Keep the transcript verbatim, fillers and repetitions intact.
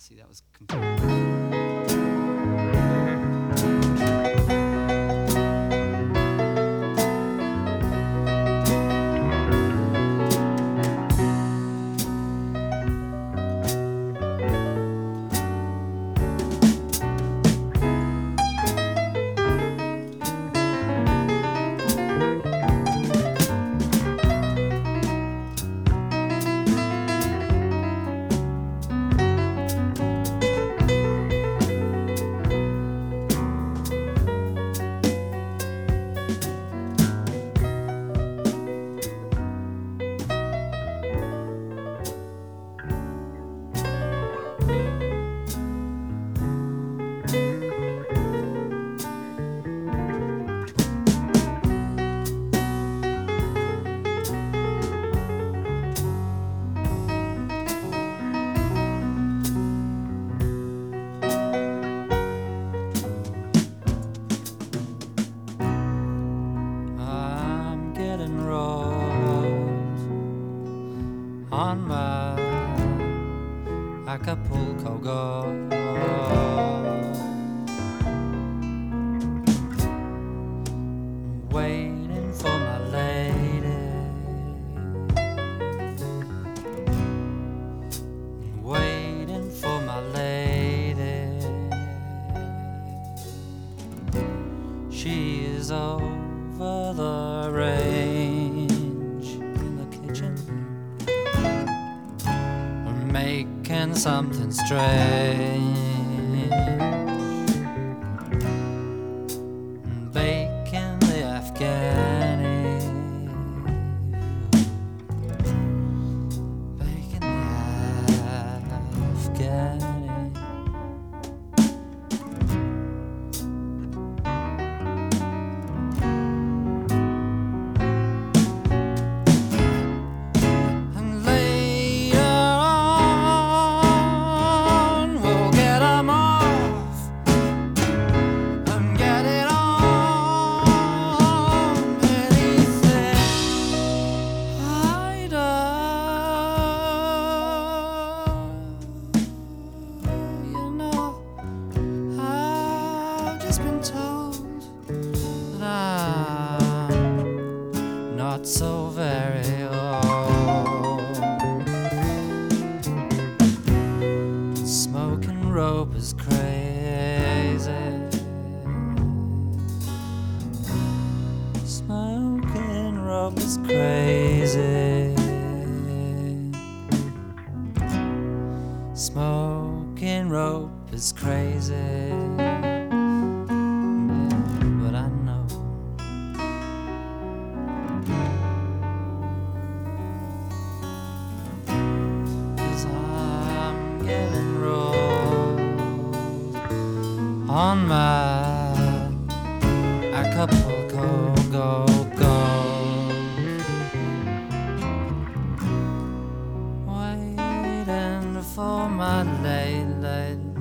See, that was complete. I'm getting rolled on my Acapulco gold, waiting for my lady, waiting for my lady. She is over the range in the kitchen, making something strange, baking the Afghani, baking the Afghani. Been told that I'm not so very old. Smoking rope is crazy. Smoking rope is crazy. Smoking rope is crazy. On my Acapulco go go, waiting for my lady.